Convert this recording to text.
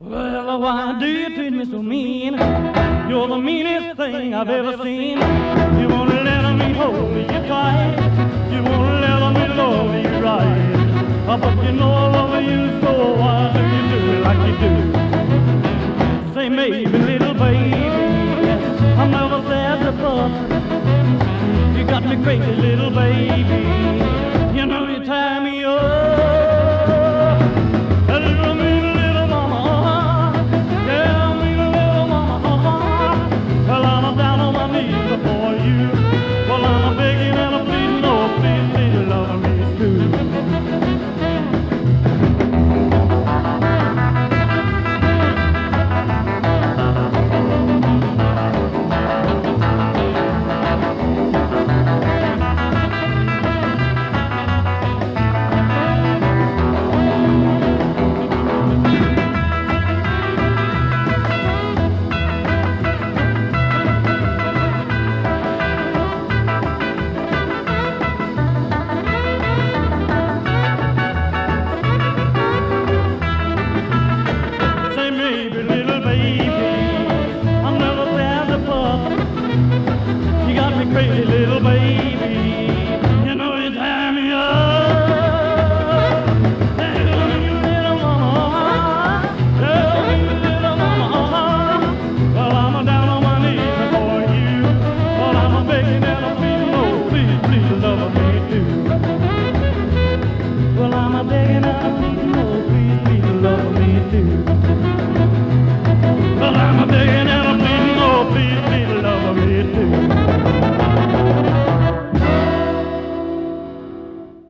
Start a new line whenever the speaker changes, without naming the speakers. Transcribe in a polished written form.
Well, why do you treat me so mean? You're the meanest thing I've ever seen. You won't let me hold you tight. You won't let me love you right. But you know I love you, so why do you do it like you do? Say maybe, little baby, I'm never sad to fuss. You got me crazy, little baby. You know you tie me up. Crazy little baby, you know you tie me up. Tell me, little mama, tell me, little mama. Well, I'm down on my knees for you. Well, I'm begging and I'm pleading, oh, please, please love me too. Well, I'm begging.